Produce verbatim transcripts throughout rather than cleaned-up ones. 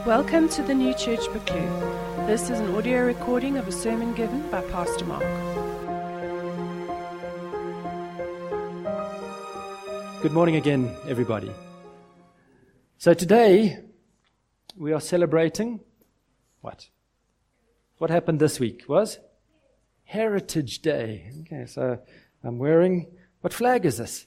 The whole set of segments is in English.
Welcome to the New Church Buccleuch. This is an audio recording of a sermon given by Pastor Mark. Good morning again, everybody. So today, we are celebrating what? What happened this week was Heritage Day. Okay, so I'm wearing, what flag is this?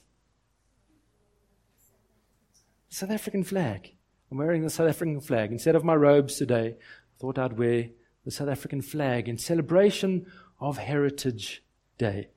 South African flag. I'm wearing the South African flag. Instead of my robes today, I thought I'd wear the South African flag in celebration of Heritage Day.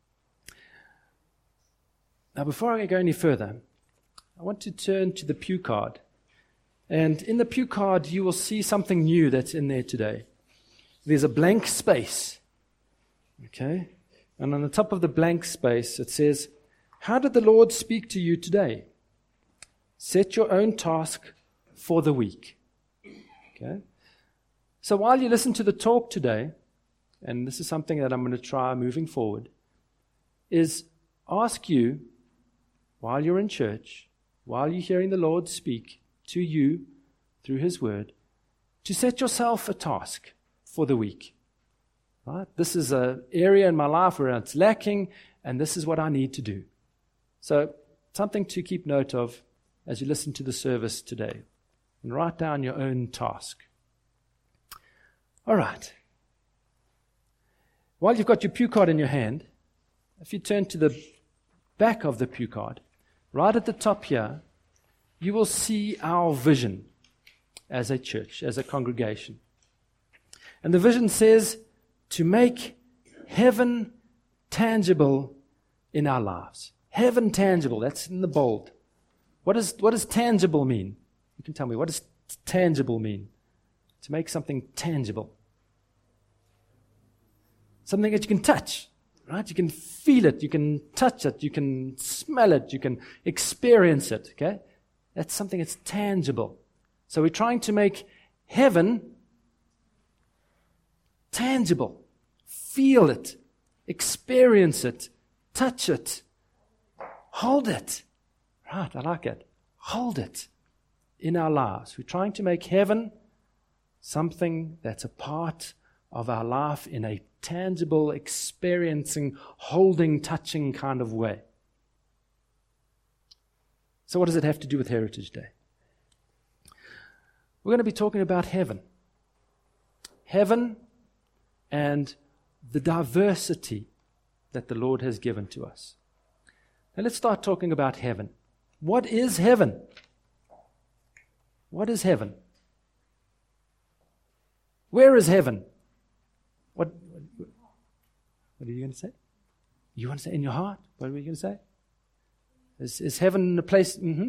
Now, before I go any further, I want to turn to the pew card. And in the pew card, you will see something new that's in there today. There's a blank space. Okay? And on the top of the blank space, it says, "How did the Lord speak to you today? Set your own task for the week." Okay? So while you listen to the talk today, and this is something that I'm going to try moving forward, is ask you, while you're in church, while you're hearing the Lord speak to you through His Word, to set yourself a task for the week. Right? This is an area in my life where it's lacking, and this is what I need to do. So something to keep note of as you listen to the service today. And write down your own task. All right. While you've got your pew card in your hand, if you turn to the back of the pew card, right at the top here, you will see our vision as a church, as a congregation. And the vision says to make heaven tangible in our lives. Heaven tangible, that's in the bold. What does, what does tangible mean? You can tell me, what does tangible mean? To make something tangible. Something that you can touch, right? You can feel it, you can touch it, you can smell it, you can experience it, okay? That's something that's tangible. So we're trying to make heaven tangible. Feel it, experience it, touch it, hold it. Right, I like it. Hold it in our lives. We're trying to make heaven something that's a part of our life in a tangible, experiencing, holding, touching kind of way. So what does it have to do with Heritage Day? We're going to be talking about heaven. Heaven and the diversity that the Lord has given to us. Now let's start talking about heaven. What is heaven? What is heaven? Where is heaven? What, what, what are you going to say? You want to say in your heart? What are you going to say? Is, is heaven a place? Mm-hmm.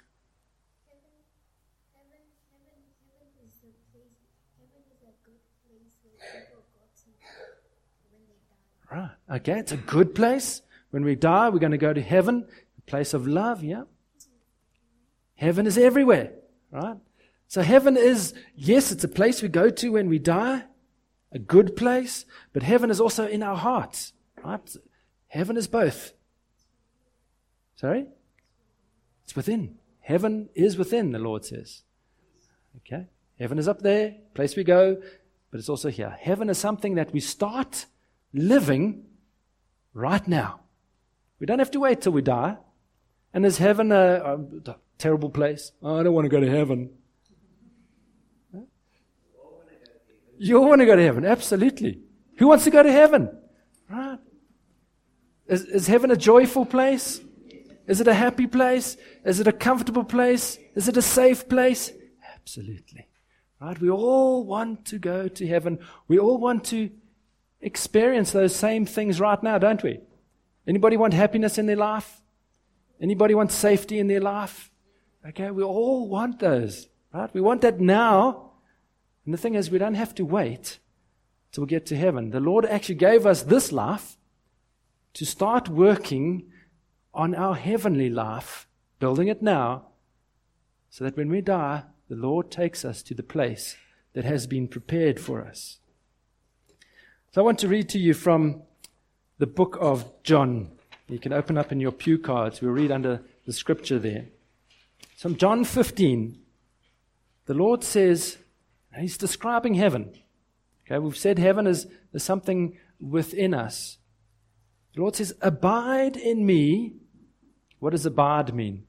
Right. Okay, it's a good place. When we die, we're going to go to heaven, a place of love, yeah? Heaven is everywhere, right? So heaven is, yes, it's a place we go to when we die, a good place, but heaven is also in our hearts, right? Heaven is both. Sorry? It's within. Heaven is within, the Lord says. Okay? Heaven is up there, place we go, but it's also here. Heaven is something that we start living right now. We don't have to wait till we die. And is heaven a, a terrible place? Oh, I don't want to go to heaven. Huh? You all want to go to heaven, absolutely. Who wants to go to heaven? Right? Is, is heaven a joyful place? Is it a happy place? Is it a comfortable place? Is it a safe place? Absolutely. Right? We all want to go to heaven. We all want to experience those same things right now, don't we? Anybody want happiness in their life? Anybody want safety in their life? Okay, we all want those, right? We want that now. And the thing is, we don't have to wait till we get to heaven. The Lord actually gave us this life to start working on our heavenly life, building it now, so that when we die, the Lord takes us to the place that has been prepared for us. So I want to read to you from the book of John. You can open up in your pew cards. We'll read under the scripture there. So John fifteen, the Lord says, He's describing heaven. Okay, we've said heaven is, is something within us. The Lord says, abide in me. What does abide mean?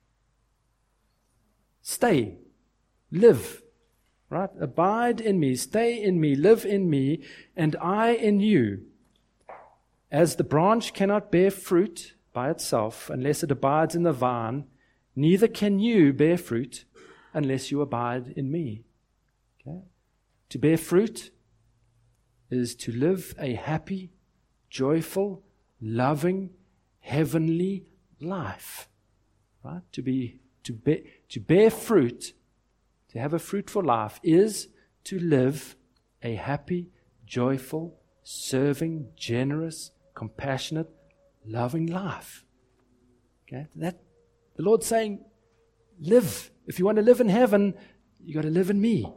Stay. Live. Right? Abide in me. Stay in me. Live in me. And I in you. As the branch cannot bear fruit by itself unless it abides in the vine, neither can you bear fruit unless you abide in me. Okay? To bear fruit is to live a happy, joyful, loving, heavenly life. Right? To be to bear to bear fruit, to have a fruitful life, is to live a happy, joyful, serving, generous, compassionate, loving life. Okay? That the Lord's saying, live. If you want to live in heaven, you got to live in me.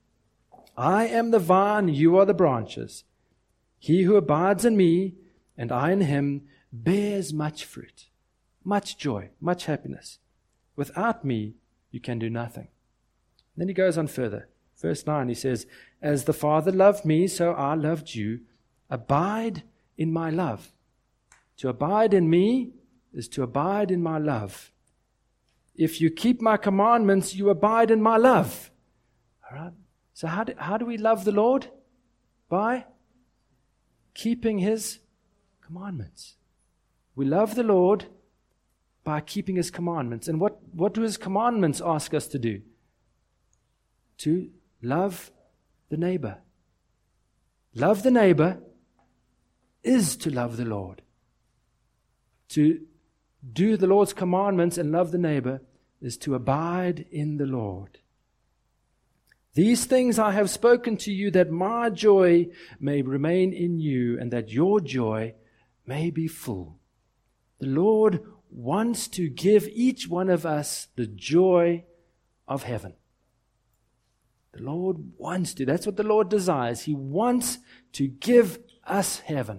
I am the vine, you are the branches. He who abides in me, and I in him, bears much fruit, much joy, much happiness. Without me, you can do nothing. Then he goes on further. Verse nine, he says, as the Father loved me, so I loved you. Abide in my love. To abide in me is to abide in my love. If you keep my commandments, you abide in my love. All right? So how do, how do we love the Lord? By keeping His commandments. We love the Lord by keeping His commandments. And what, what do His commandments ask us to do? To love the neighbor. Love the neighbor is to love the Lord. To do the Lord's commandments and love the neighbor is to abide in the Lord. These things I have spoken to you, that my joy may remain in you, and that your joy may be full. The Lord wants to give each one of us the joy of heaven. The Lord wants to. That's what the Lord desires. He wants to give us heaven.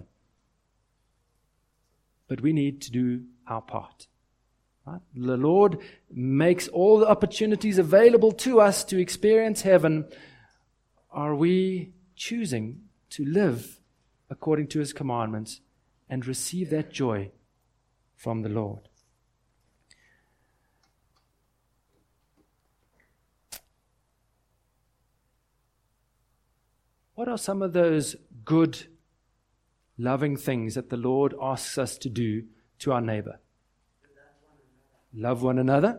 But we need to do our part. Right? The Lord makes all the opportunities available to us to experience heaven. Are we choosing to live according to His commandments and receive that joy from the Lord? What are some of those good, loving things that the Lord asks us to do to our neighbor? Love one another.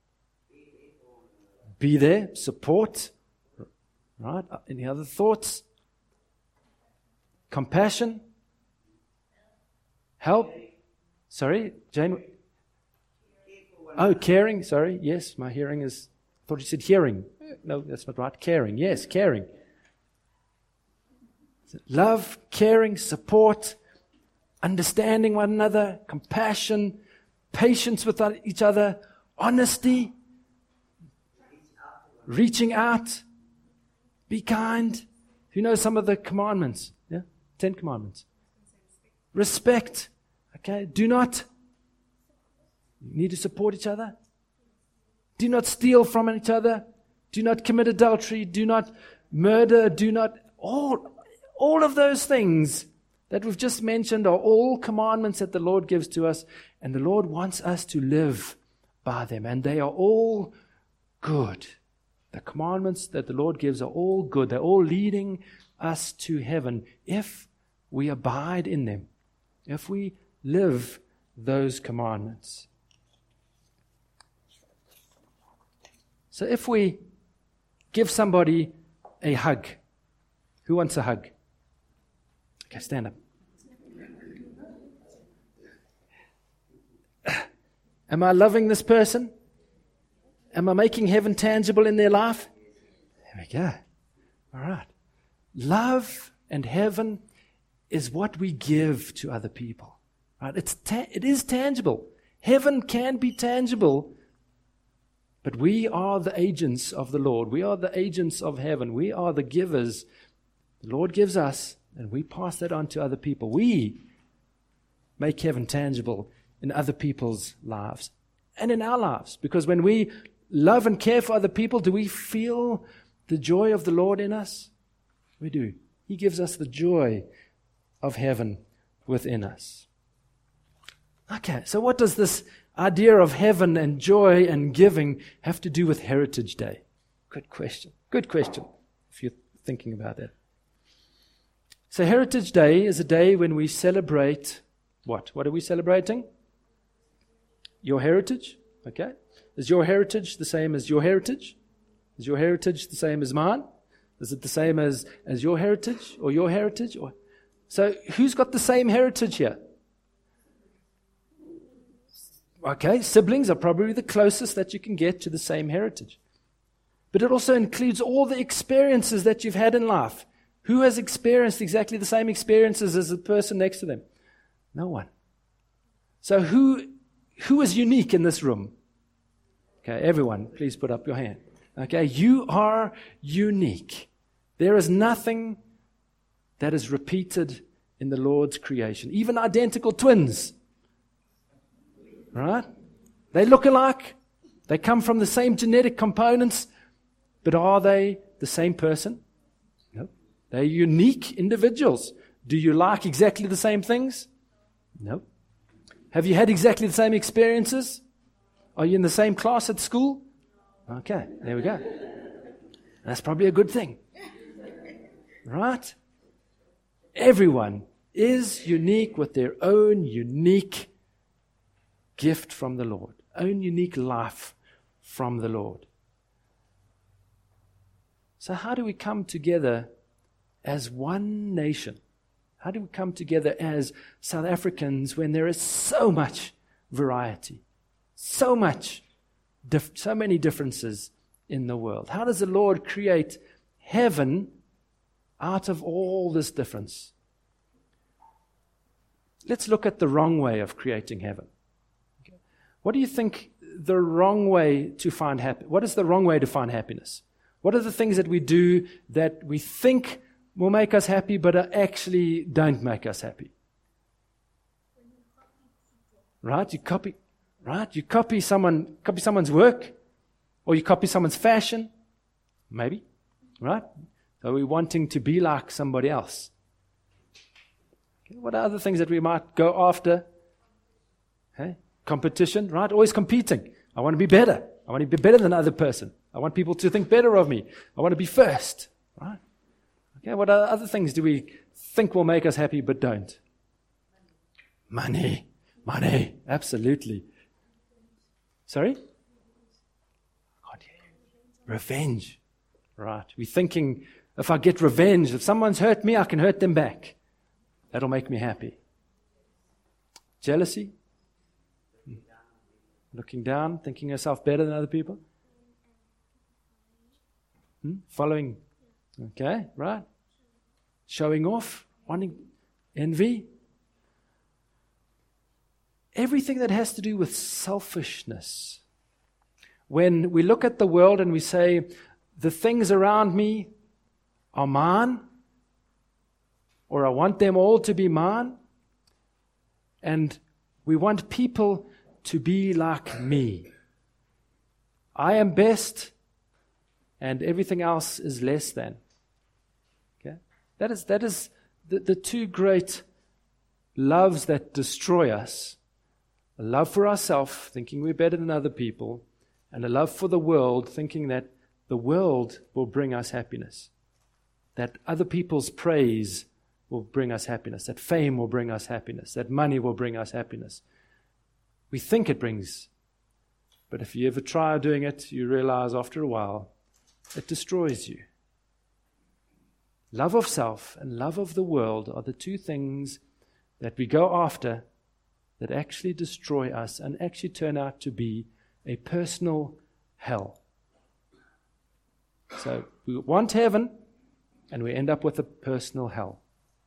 Be there. Support. Right? Any other thoughts? Compassion. Help. Sorry, Jane. Oh, caring. Sorry. Yes, my hearing is. I thought you said hearing. No, that's not right. Caring. Yes, caring. Love, caring, support, understanding one another, compassion, patience with each other, honesty, reaching out, be kind. You know some of the commandments, yeah? Ten commandments. Respect, okay? Do not, you need to support each other. Do not steal from each other. Do not commit adultery. Do not murder. Do not, all, all of those things that we've just mentioned are all commandments that the Lord gives to us, and the Lord wants us to live by them, and they are all good. The commandments that the Lord gives are all good. They're all leading us to heaven if we abide in them, if we live those commandments. So if we give somebody a hug, who wants a hug? Okay, stand up. Am I loving this person? Am I making heaven tangible in their life? There we go. All right. Love and heaven is what we give to other people. Right? It's ta- it is tangible. Heaven can be tangible, but we are the agents of the Lord. We are the agents of heaven. We are the givers. The Lord gives us, and we pass that on to other people. We make heaven tangible in other people's lives and in our lives. Because when we love and care for other people, do we feel the joy of the Lord in us? We do. He gives us the joy of heaven within us. Okay, so what does this idea of heaven and joy and giving have to do with Heritage Day? Good question. Good question, if you're thinking about that. So Heritage Day is a day when we celebrate what? What are we celebrating? Your heritage. Okay. Is your heritage the same as your heritage? Is your heritage the same as mine? Is it the same as, as your heritage or your heritage? Or so who's got the same heritage here? Okay, siblings are probably the closest that you can get to the same heritage. But it also includes all the experiences that you've had in life. Who has experienced exactly the same experiences as the person next to them? No one. So who who is unique in this room? Okay, everyone, please put up your hand. Okay, you are unique. There is nothing that is repeated in the Lord's creation. Even identical twins. Right? They look alike. They come from the same genetic components. But are they the same person? No. They're unique individuals. Do you like exactly the same things? No. Have you had exactly the same experiences? Are you in the same class at school? Okay, there we go. That's probably a good thing. Right? Everyone is unique with their own unique gift from the Lord, own unique life from the Lord. So how do we come together as one nation? How do we come together as South Africans when there is so much variety, so much, dif- so many differences in the world? How does the Lord create heaven out of all this difference? Let's look at the wrong way of creating heaven. Okay. What do you think the wrong way to find happiness? What is the wrong way to find happiness? What are the things that we do that we think will make us happy, but actually don't make us happy? Right? You copy, right? You copy someone, copy someone's work, or you copy someone's fashion, maybe, right? So we're wanting to be like somebody else. Okay. What are other things that we might go after? Okay. Competition, right? Always competing. I want to be better. I want to be better than the other person. I want people to think better of me. I want to be first, right? Okay, what other things do we think will make us happy but don't? Money. Money. Absolutely. Sorry? I can't hear you. Revenge. Right. We're thinking, if I get revenge, if someone's hurt me, I can hurt them back. That'll make me happy. Jealousy. Looking down, thinking yourself better than other people. Hmm? Following. Okay, right. Showing off, wanting envy. Everything that has to do with selfishness. When we look at the world and we say, the things around me are mine, or I want them all to be mine, and we want people to be like me. I am best, and everything else is less than. Okay? That is that is the, the two great loves that destroy us. A love for ourselves, thinking we're better than other people, and a love for the world, thinking that the world will bring us happiness. That other people's praise will bring us happiness. That fame will bring us happiness. That money will bring us happiness. We think it brings, but if you ever try doing it, you realize after a while, it destroys you. Love of self and love of the world are the two things that we go after that actually destroy us and actually turn out to be a personal hell. So we want heaven, and we end up with a personal hell.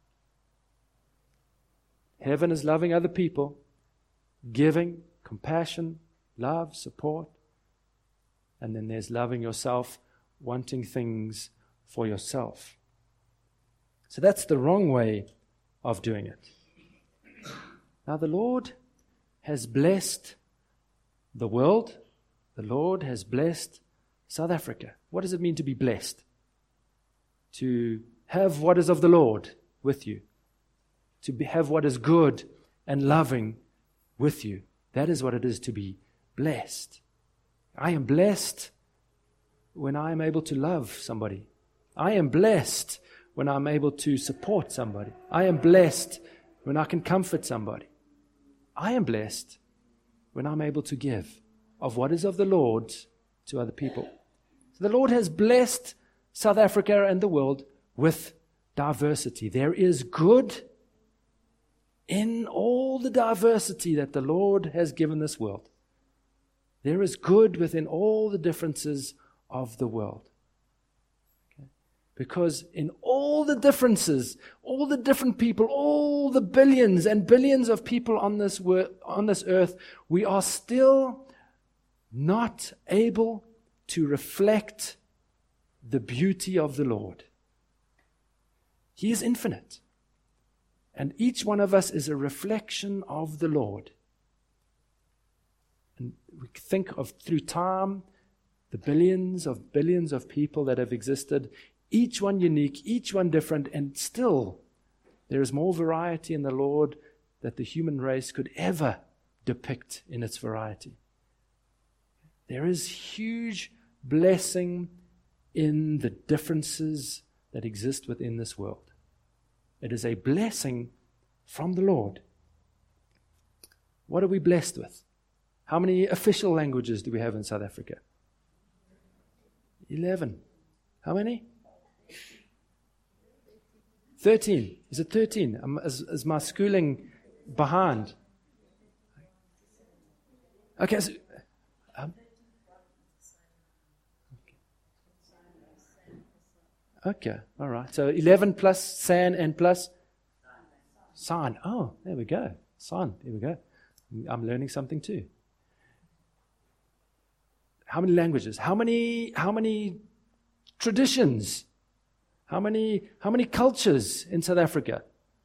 Heaven is loving other people, giving, compassion, love, support. And then there's loving yourself, wanting things for yourself. So that's the wrong way of doing it. Now the Lord has blessed the world, The Lord has blessed South Africa. What does it mean to be blessed? To have what is of the Lord with you. To be, have what is good and loving with you. That is what it is to be blessed. I am blessed when I am able to love somebody. I am blessed when I'm able to support somebody. I am blessed when I can comfort somebody. I am blessed when I'm able to give of what is of the Lord to other people. So the Lord has blessed South Africa and the world with diversity. There is good in all the diversity that the Lord has given this world. There is good within all the differences of the world. Okay? Because in all the differences, all the different people, all the billions and billions of people on this wor- on this earth, we are still not able to reflect the beauty of the Lord. He is infinite. And each one of us is a reflection of the Lord. And we think of through time, the billions of billions of people that have existed, each one unique, each one different, and still there is more variety in the Lord that the human race could ever depict in its variety. There is huge blessing in the differences that exist within this world. It is a blessing from the Lord. What are we blessed with? How many official languages do we have in South Africa? Eleven. How many? Thirteen. Is it thirteen? Um, is, is my schooling behind? Okay. So, um, okay. All right. So eleven plus San and plus San. Oh, there we go. San. There we go. I'm learning something too. How many languages? How many how many traditions? How many how many cultures in South Africa?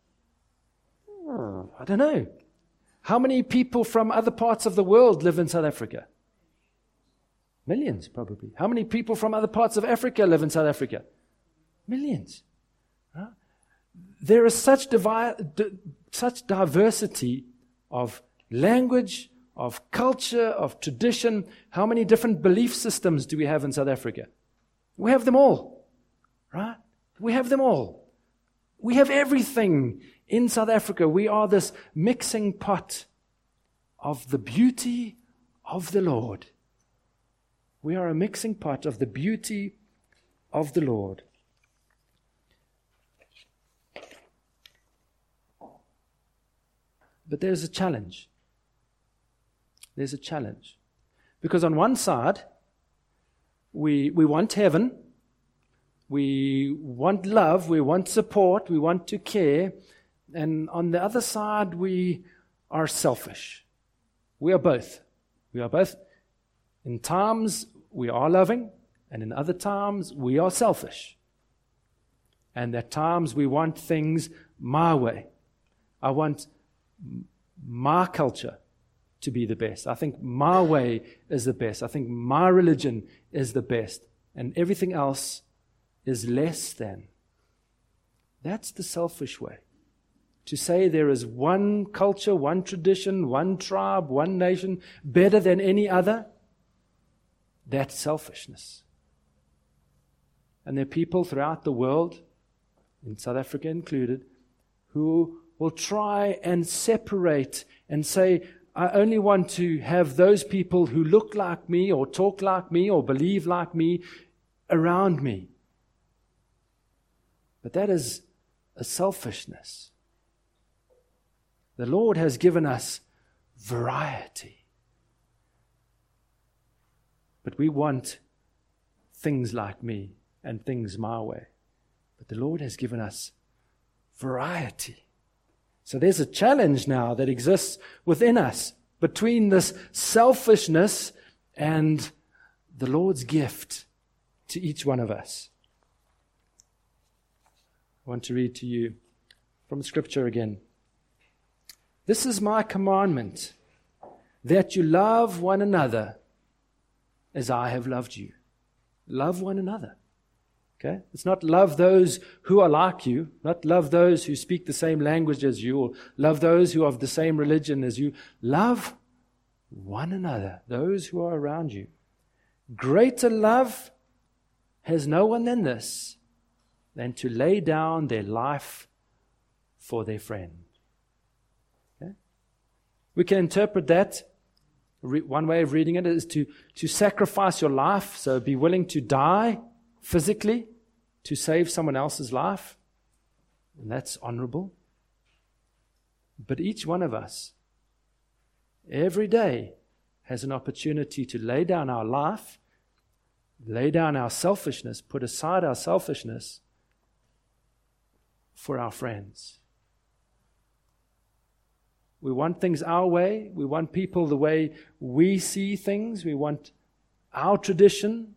Oh, I don't know. How many people from other parts of the world live in South Africa? Millions, probably. How many people from other parts of Africa live in South Africa? Millions. Huh? There is such divi- di- such diversity of language, of culture, of tradition. How many different belief systems do we have in South Africa? We have them all, right? We have them all. We have everything in South Africa. We are this mixing pot of the beauty of the Lord. We are a mixing pot of the beauty of the Lord. But there's a challenge. There's a challenge. Because on one side, we we want heaven, we want love, we want support, we want to care, and on the other side, we are selfish. We are both. We are both. In times, we are loving, and in other times, we are selfish. And at times, we want things my way. I want my culture to be the best. I think my way is the best. I think my religion is the best. And everything else is less than. That's the selfish way. To say there is one culture, one tradition, one tribe, one nation better than any other, that's selfishness. And there are people throughout the world, in South Africa included, who will try and separate and say, I only want to have those people who look like me or talk like me or believe like me around me. But that is a selfishness. The Lord has given us variety. But we want things like me and things my way. But the Lord has given us variety. So there's a challenge now that exists within us between this selfishness and the Lord's gift to each one of us. I want to read to you from Scripture again. This is my commandment, that you love one another as I have loved you. Love one another. Okay? It's not love those who are like you, not love those who speak the same language as you, or love those who are of the same religion as you. Love one another, those who are around you. Greater love has no one than this, than to lay down their life for their friend. Okay? We can interpret that. One way of reading it is to, to sacrifice your life, so be willing to die physically to save someone else's life. And that's honorable. But each one of us, every day, has an opportunity to lay down our life, lay down our selfishness, put aside our selfishness for our friends. We want things our way. We want people the way we see things. We want our tradition.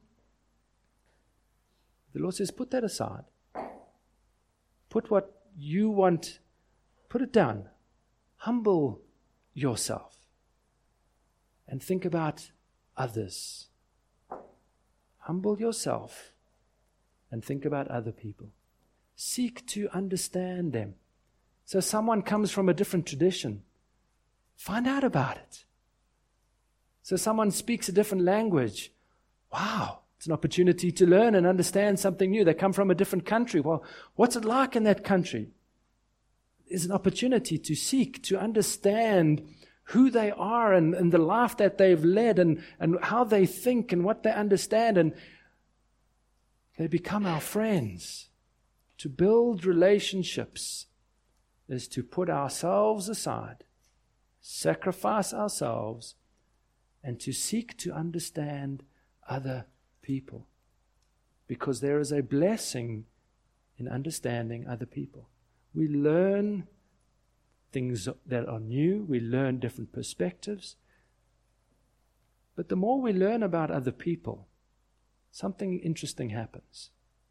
The Lord says, put that aside. Put what you want, put it down. Humble yourself. And think about others. Humble yourself and think about other people. Seek to understand them. So someone comes from a different tradition. Find out about it. So someone speaks a different language. Wow, it's an opportunity to learn and understand something new. They come from a different country. Well, what's it like in that country? It's an opportunity to seek, to understand who they are and, and the life that they've led and, and how they think and what they understand. And they become our friends. To build relationships is to put ourselves aside, sacrifice ourselves, and to seek to understand other people. Because there is a blessing in understanding other people. We learn things that are new. We learn different perspectives. But the more we learn about other people, something interesting happens.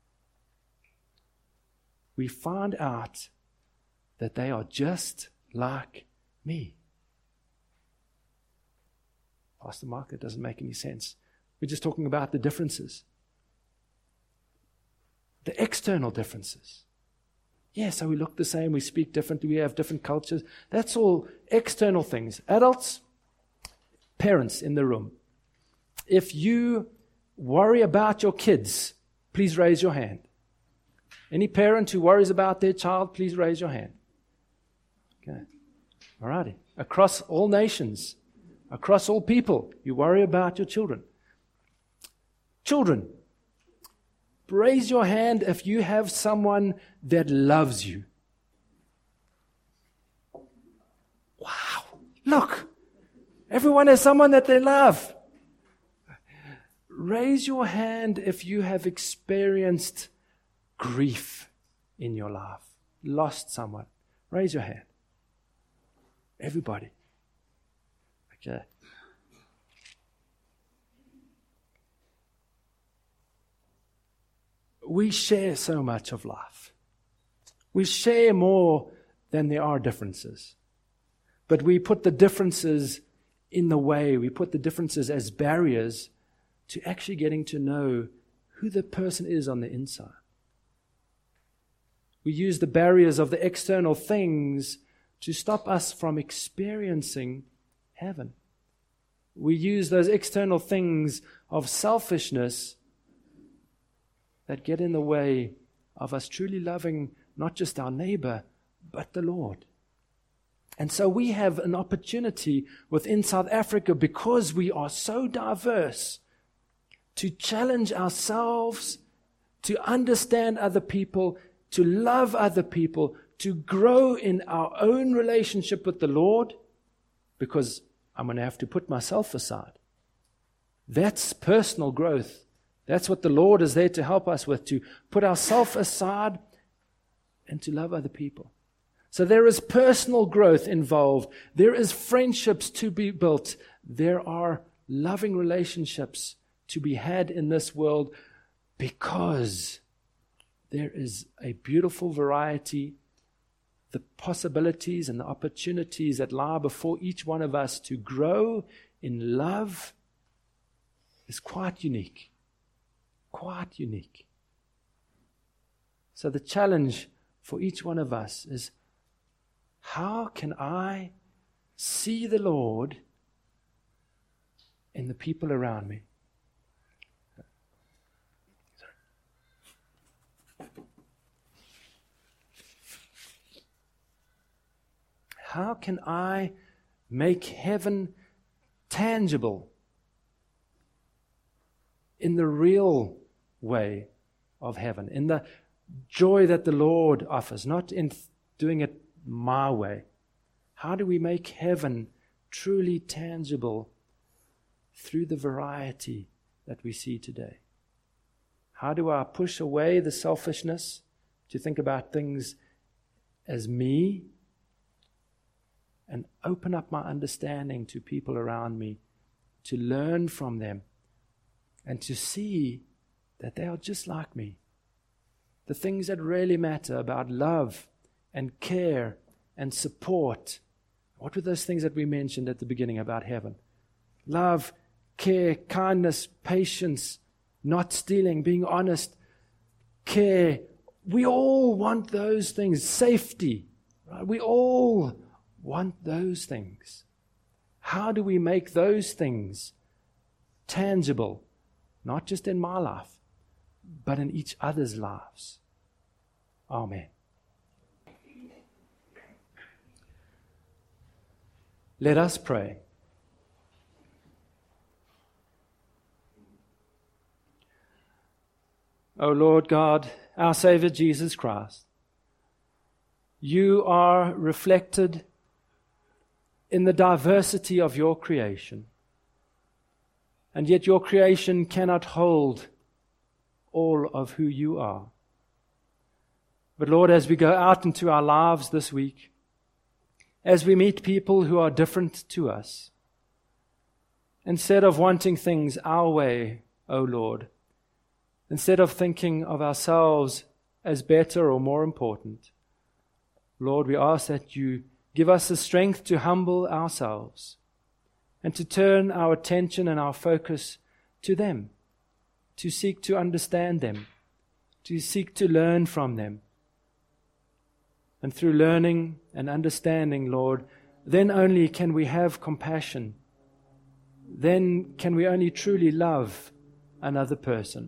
We find out that they are just like me. Pastor Mark, it doesn't make any sense. We're just talking about the differences. The external differences. Yeah, so we look the same, we speak differently, we have different cultures. That's all external things. Adults, parents in the room, if you worry about your kids, please raise your hand. Any parent who worries about their child, please raise your hand. Okay. All righty. Across all nations, across all people, you worry about your children. Children, raise your hand if you have someone that loves you. Wow. Look. Everyone has someone that they love. Raise your hand if you have experienced grief in your life. Lost someone. Raise your hand. Everybody. Okay. We share so much of life. We share more than there are differences. But we put the differences in the way. We put the differences as barriers to actually getting to know who the person is on the inside. We use the barriers of the external things to stop us from experiencing heaven. We use those external things of selfishness that get in the way of us truly loving not just our neighbor, but the Lord. And so we have an opportunity within South Africa, because we are so diverse, to challenge ourselves, to understand other people, to love other people, to grow in our own relationship with the Lord, because I'm going to have to put myself aside. That's personal growth. That's what the Lord is there to help us with, to put ourselves aside and to love other people. So there is personal growth involved. There is friendships to be built. There are loving relationships to be had in this world, because there is a beautiful variety, the possibilities and the opportunities that lie before each one of us to grow in love is quite unique. Quite unique. So the challenge for each one of us is, how can I see the Lord in the people around me? How can I make heaven tangible in the real way of heaven, in the joy that the Lord offers, not in th- doing it my way? How do we make heaven truly tangible through the variety that we see today? How do I push away the selfishness to think about things as me and open up my understanding to people around me, to learn from them and to see that they are just like me? The things that really matter about love and care and support. What were those things that we mentioned at the beginning about heaven? Love, care, kindness, patience, not stealing, being honest, care. We all want those things. Safety, right? We all want those things. How do we make those things tangible, not just in my life, but in each other's lives? Amen. Let us pray. O Lord God, our Savior Jesus Christ, you are reflected in the diversity of your creation, and yet your creation cannot hold all of who you are. But Lord, as we go out into our lives this week, as we meet people who are different to us, instead of wanting things our way, O Lord, instead of thinking of ourselves as better or more important, Lord, we ask that you give us the strength to humble ourselves and to turn our attention and our focus to them, to seek to understand them, to seek to learn from them. And through learning and understanding, Lord, then only can we have compassion. Then can we only truly love another person.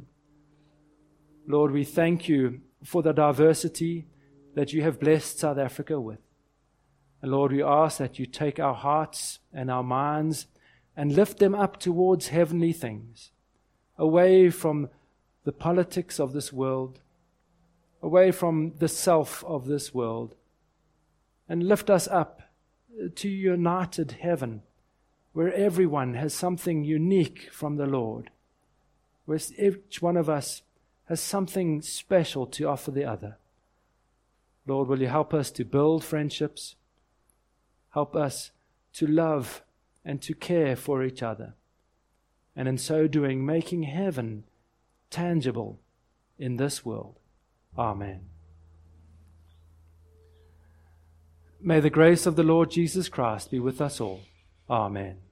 Lord, we thank you for the diversity that you have blessed South Africa with. And Lord, we ask that you take our hearts and our minds and lift them up towards heavenly things, away from the politics of this world, away from the self of this world, and lift us up to united heaven, where everyone has something unique from the Lord, where each one of us has something special to offer the other. Lord, will you help us to build friendships, help us to love and to care for each other, and in so doing, making heaven tangible in this world. Amen. May the grace of the Lord Jesus Christ be with us all. Amen.